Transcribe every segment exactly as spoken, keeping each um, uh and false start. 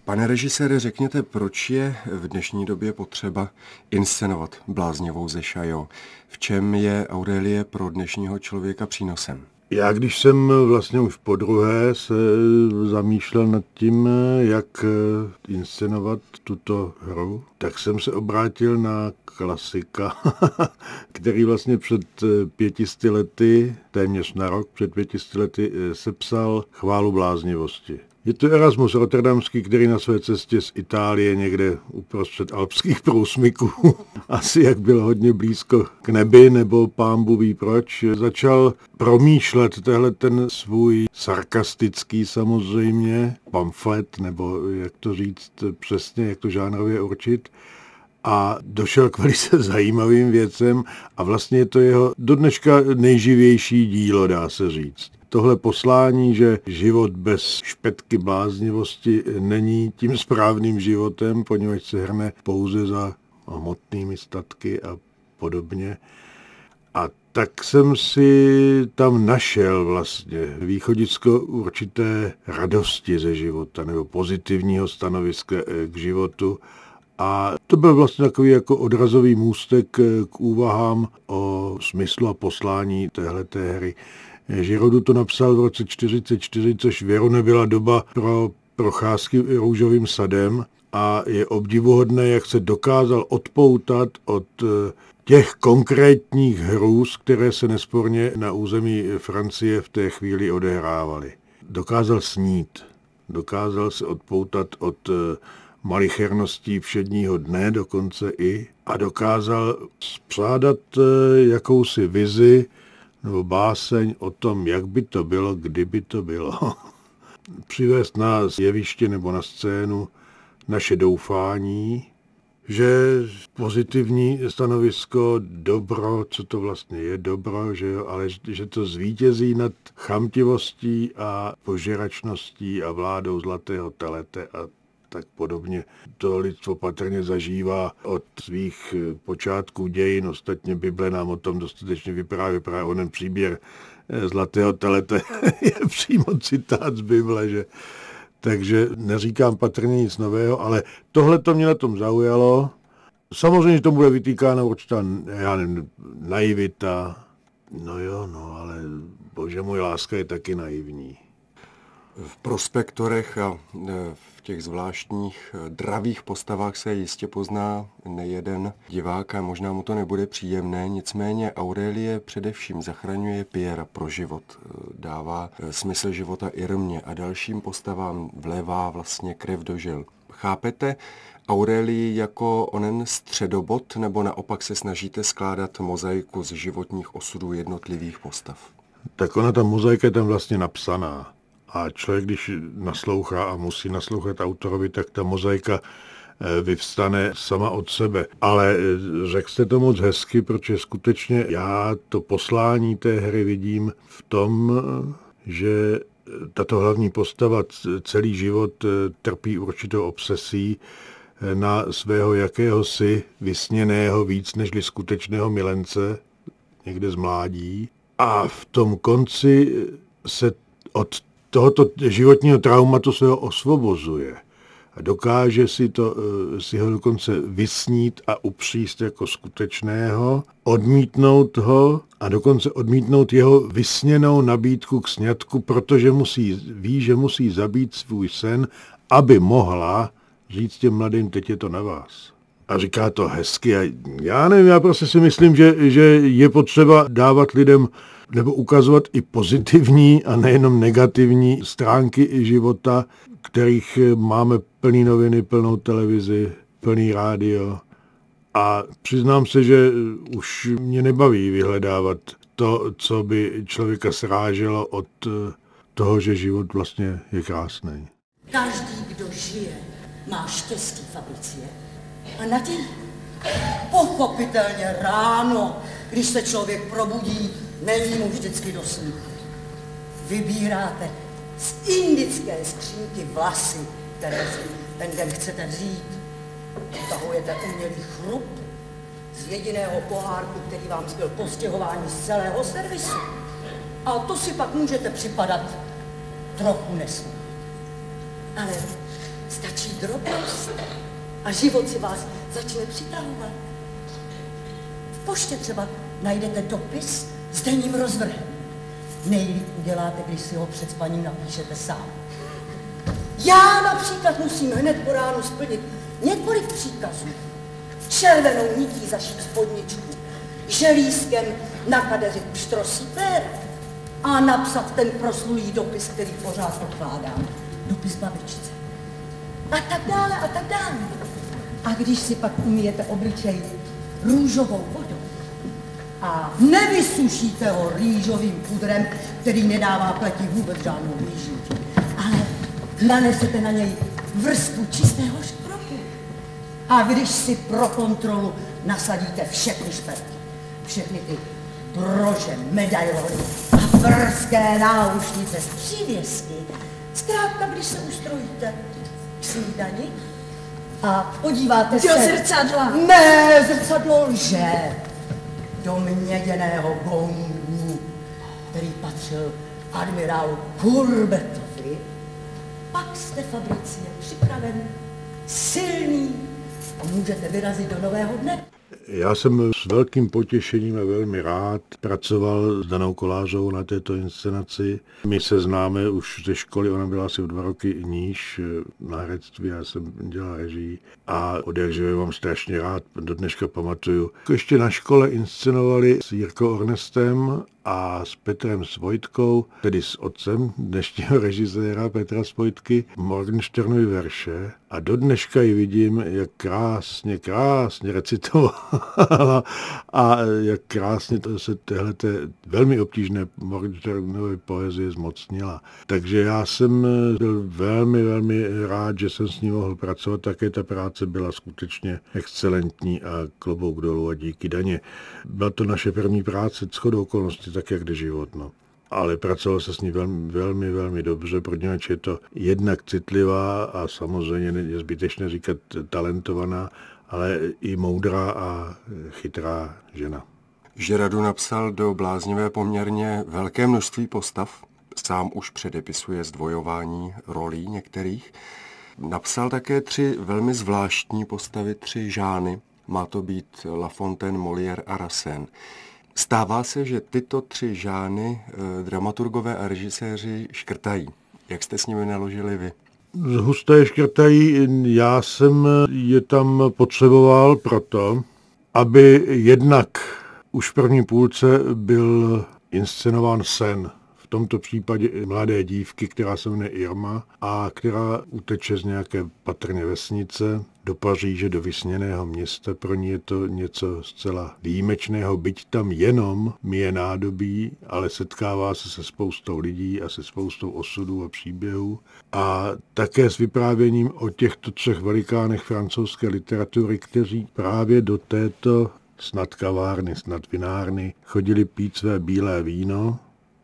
Pane režisére, řekněte, proč je v dnešní době potřeba inscenovat Bláznivou ze Chaillot? V čem je Aurelie pro dnešního člověka přínosem? Já, když jsem vlastně už podruhé se zamýšlel nad tím, jak inscenovat tuto hru, tak jsem se obrátil na klasika, který vlastně před pětisty lety, téměř na rok před pětisty lety, sepsal Chválu bláznivosti. Je to Erasmus Rotterdamský, který na své cestě z Itálie někde uprostřed alpských průsmyků, asi jak byl hodně blízko k nebi, nebo pán Bůh ví proč, začal promýšlet tehle ten svůj sarkastický samozřejmě pamflet, nebo jak to říct přesně, jak to žánrově určit, a došel k velice zajímavým věcem a vlastně je to jeho do dneška nejživější dílo, dá se říct. Tohle poslání, že život bez špetky bláznivosti není tím správným životem, poněvadž se hrne pouze za hmotnými statky a podobně. A tak jsem si tam našel vlastně východisko určité radosti ze života nebo pozitivního stanoviska k životu. A to byl vlastně takový jako odrazový můstek k úvahám o smyslu a poslání téhleté hry. Giraudoux to napsal v roce čtyřicet čtyři, což věru nebyla doba pro procházky růžovým sadem a je obdivuhodné, jak se dokázal odpoutat od těch konkrétních hrůz, které se nesporně na území Francie v té chvíli odehrávaly. Dokázal snít, dokázal se odpoutat od malicherností všedního dne dokonce i a dokázal spřádat jakousi vizi nebo báseň o tom, jak by to bylo, kdyby to bylo. Přivést na jeviště nebo na scénu naše doufání, že pozitivní stanovisko, dobro, co to vlastně je dobro, že jo, ale že to zvítězí nad chamtivostí a požeračností a vládou zlatého telete a tak podobně. To lidstvo patrně zažívá od svých počátků dějin. Ostatně Bible nám o tom dostatečně vypráví. Právě onen příběh zlatého telete je přímo citát z Bible, že? Takže neříkám patrně nic nového, ale tohle to mě na tom zaujalo. Samozřejmě, že to bude vytýkána určitá, já nevím, naivita. No jo, no, ale bože můj, láska je taky naivní. V prospektorech a v těch zvláštních dravých postavách se jistě pozná nejeden divák a možná mu to nebude příjemné, nicméně Aurelie především zachraňuje Pierra pro život, dává smysl života Irmě a dalším postavám vlévá vlastně krev do žil. Chápete Aurelii jako onen středobod, nebo naopak se snažíte skládat mozaiku z životních osudů jednotlivých postav? Tak ona, ta mozaika je tam vlastně napsaná. A člověk, když naslouchá a musí naslouchat autorovi, tak ta mozaika vyvstane sama od sebe. Ale řekl jste to moc hezky, protože skutečně já to poslání té hry vidím v tom, že tato hlavní postava celý život trpí určitou obsesí na svého jakéhosi vysněného víc nežli skutečného milence, někde z mládí. A v tom konci se od tohoto životního traumatu se ho osvobozuje a dokáže si, to, si ho dokonce vysnít a upříst jako skutečného, odmítnout ho a dokonce odmítnout jeho vysněnou nabídku k sňatku, protože musí, ví, že musí zabít svůj sen, aby mohla říct těm mladým, teď je to na vás. A říká to hezky a já nevím, já prostě si myslím, že, že je potřeba dávat lidem nebo ukazovat i pozitivní a nejenom negativní stránky života, kterých máme plný noviny, plnou televizi, plný rádio. A přiznám se, že už mě nebaví vyhledávat to, co by člověka sráželo od toho, že život vlastně je krásný. Každý, kdo žije, má štěstí, Fabricie. A Naději. Pochopitelně ráno, když se člověk probudí, není mu vždycky do snu. Vybíráte z indické skřínky vlasy, které si ten den chcete vzít. Utahujete umělý chrup z jediného pohárku, který vám zbyl po stěhování z celého servisu. A to si pak můžete připadat trochu nesmí. Ale stačí drobnost a život si vás začne přitahovat. V poště třeba najdete dopis s denním rozvrhem. Nejlíp uděláte, když si ho před spaním napíšete sám. Já například musím hned po ránu splnit několik příkazů. Červenou nití zašít spodničku, želízkem nakadeřit pštrosí péra a napsat ten proslulý dopis, který pořád odkládám. Dopis babičce. A tak dále, a tak dále. A když si pak umyjete obličej růžovou vodou a nevysušíte ho rýžovým pudrem, který nedává pleti vůbec žádnou rýži, ale nanesete na něj vrstvu čistého škrobu. A když si pro kontrolu nasadíte všechny šperky, všechny ty brože, medailony a brzké náušnice z přívěsky, zkrátka, když se ustrojíte k snídani a podíváte se... Do zrcadla. Ne, zrcadlo lže. Do měděného gongu, který patřil admirálu Courbetovi. Pak jste, Fabricie, připraven, silný a můžete vyrazit do nového dne. Já jsem s velkým potěšením a velmi rád pracoval s Danou Kolářovou na této inscenaci. My se známe už ze školy, ona byla asi o dva roky níž na herectví, já jsem dělal režii a od jak živé mám strašně rád, do dneška pamatuju. Ještě na škole inscenovali s Jirkou Ornestem a s Petrem Svojtkou, tedy s otcem dnešního režiséra Petra Svojtky, Morgensternovy verše a do dneška ji vidím, jak krásně, krásně recitovala a jak krásně to se téhleté velmi obtížné Morgensternovy poezie zmocnila. Takže já jsem byl velmi, velmi rád, že jsem s ní mohl pracovat, také ta práce byla skutečně excelentní a klobouk dolů a díky Daně. Byla to naše první práce, shodou okolností, tak jak jde život. No. Ale pracoval se s ní velmi, velmi, velmi dobře, protože je to jednak citlivá a samozřejmě je zbytečné říkat talentovaná, ale i moudrá a chytrá žena. Žeradu napsal do Bláznivé poměrně velké množství postav. Sám už předepisuje zdvojování rolí některých. Napsal také tři velmi zvláštní postavy, tři žány. Má to být La Fontaine, Molière a Racine. Stává se, že tyto tři žány eh, dramaturgové a režiséři škrtají. Jak jste s nimi naložili vy? Husté škrtají, já jsem je tam potřeboval proto, aby jednak už v první půlce byl inscenován sen. V tomto případě mladé dívky, která se jmenuje Irma a která uteče z nějaké patrně vesnice do Paříže, do vysněného města. Pro ní je to něco zcela výjimečného, byť tam jenom je nádobí, ale setkává se se spoustou lidí a se spoustou osudů a příběhů. A také s vyprávěním o těchto třech velikánech francouzské literatury, kteří právě do této snad kavárny, snad vinárny chodili pít své bílé víno.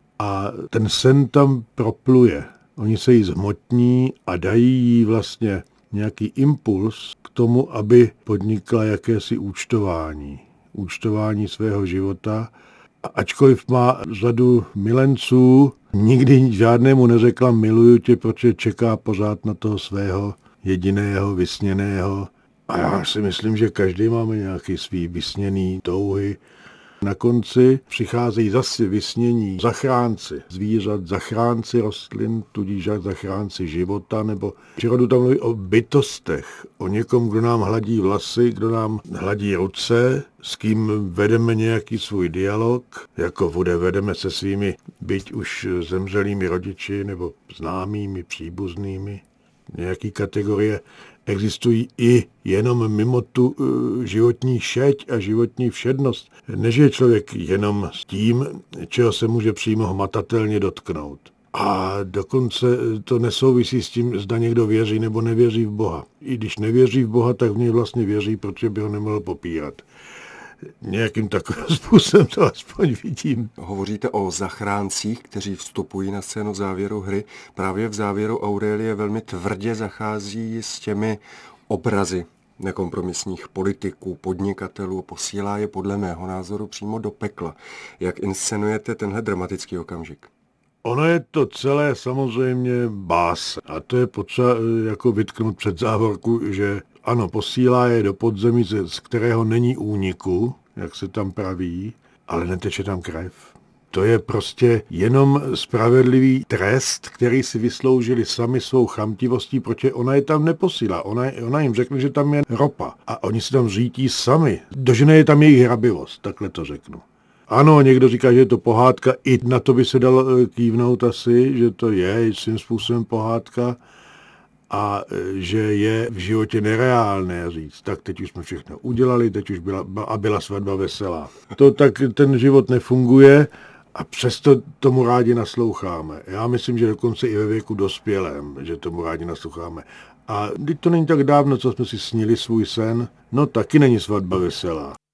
A ten sen tam propluje. Oni se jí zhmotní a dají jí vlastně nějaký impuls k tomu, aby podnikla jakési účtování. Účtování svého života. A ačkoliv má řadu milenců, nikdy žádnému neřekla miluju tě, protože čeká pořád na toho svého jediného, vysněného. A já si myslím, že každý máme nějaký svý vysněný touhy. Na konci přicházejí zase vysnění zachránci zvířat, zachránci rostlin, tudíž zachránci života, nebo přírodu tam mluví o bytostech, o někom, kdo nám hladí vlasy, kdo nám hladí ruce, s kým vedeme nějaký svůj dialog, jako vode vedeme se svými byť už zemřelými rodiči nebo známými, příbuznými. Nějaký kategorie existují i jenom mimo tu uh, životní šeť a životní všednost. Nežije člověk jenom s tím, čeho se může přímo hmatatelně dotknout. A dokonce to nesouvisí s tím, zda někdo věří nebo nevěří v Boha. I když nevěří v Boha, tak v něj vlastně věří, protože by ho nemohl popírat. Nějakým takovým způsobem to aspoň vidím. Hovoříte o zachráncích, kteří vstupují na scénu v závěru hry. Právě v závěru Aurelie velmi tvrdě zachází s těmi obrazy nekompromisních politiků, podnikatelů, posílá je podle mého názoru přímo do pekla. Jak inscenujete tenhle dramatický okamžik? Ono je to celé samozřejmě bás. A to je potřeba jako vytknout před závorku, že ano, posílá je do podzemí, z kterého není úniku, jak se tam praví, ale neteče tam krev. To je prostě jenom spravedlivý trest, který si vysloužili sami svou chamtivostí, protože ona je tam neposílá. Ona, ona jim řekne, že tam je ropa a oni si tam řítí sami. Dožene je tam jejich hrabivost, takhle to řeknu. Ano, někdo říká, že je to pohádka, i na to by se dalo kývnout asi, že to je svým způsobem pohádka a že je v životě nereálné říct, tak teď už jsme všechno udělali, teď už byla, a byla svatba veselá. To tak ten život nefunguje a přesto tomu rádi nasloucháme. Já myslím, že dokonce i ve věku dospělém, že tomu rádi nasloucháme. A teď to není tak dávno, co jsme si snili svůj sen, no taky není svatba veselá.